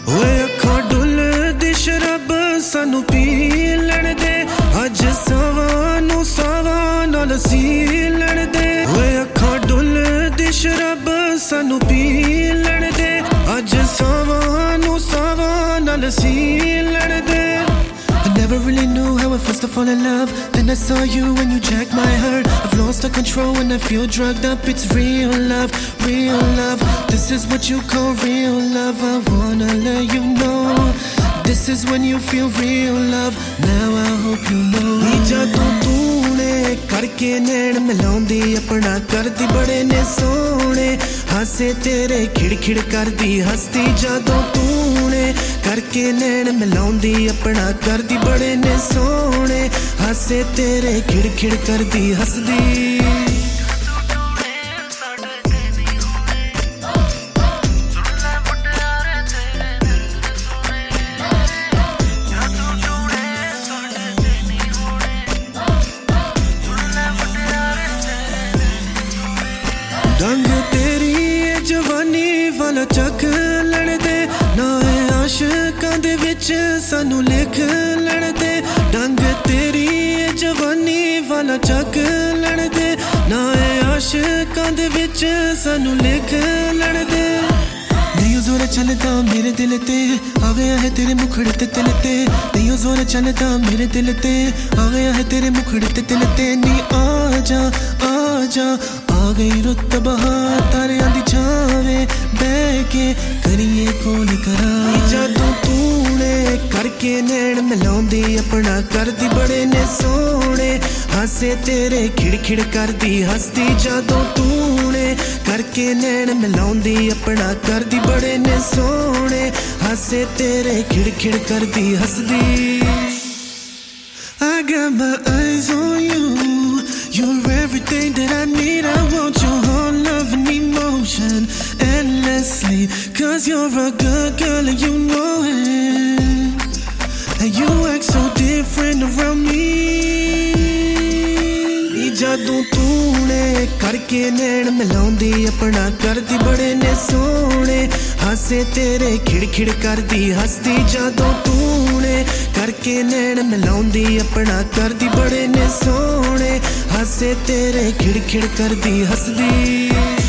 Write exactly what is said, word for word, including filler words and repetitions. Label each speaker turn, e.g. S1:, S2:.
S1: ओए अखां डुलदी शराब सानू पी लैण दे अज सावां नूं सावां नाल सी लैण दे ओए अखां डुलदी शराब सानू पी लैण दे अज सावां नूं सावां नाल सी लैण दे I never really knew how it feels to fall in love. Then I saw you and you jacked my heart. I've lost the control when I feel drugged up. It's real love, real love. This is what you call real love. I wanna let you know this is when you feel real love. Now I hope you know. जदों तूने करके नैन मिलाउंदी अपना करदी बड़े ने सोने हासे तेरे खिड़ खिड़ करदी हसदी जदों तूने करके नैन मिलाउंदी अपना करदी बड़े ने सोने हासे तेरे खिड़ खिड़ करदी हसदी रंग तेरी जवानी वाला चक लैण दे ना आशिकां दे विच सानू लिख लैण दे रंग तेरी जवानी वाला चक लैण दे ना आशिकां दे विच सानू लिख लैण दे नहीं जोर चलदा मेरे दिल ते आ गया है तेरे मुखड़े ते दिल ते नहीं जोर चलदा मेरे दिल ते आ गया है तेरे मुखड़े ते दिल ते नी आ जा आ जा आ गई रुत बहार तारियां दी छावे बह के करिए कौन करा जदों तूने करके नैन मिलाउंदी अपना करदी बड़े ने सोने हासे तेरे खिड़ खिड़ करदी हसदी जदों तूने करके नैन मिलाउंदी अपना करदी बड़े ने सोने हासे तेरे खिड़ खिड़ करदी हसदी I got my eyes on you. You're everything that I need. I want your whole love and emotion endlessly. Cause you're a good girl and you know it. And you act so different around me. जदों तूने करके नैन मिलाउंदी अपना करदी बड़े ने सोने हासे तेरे खिड़ खिड़ करदी हसदी जदों तूने करके नैन मिलाउंदी अपना करदी बड़े ने सोने हासे तेरे खिड़ खिड़ करदी हसदी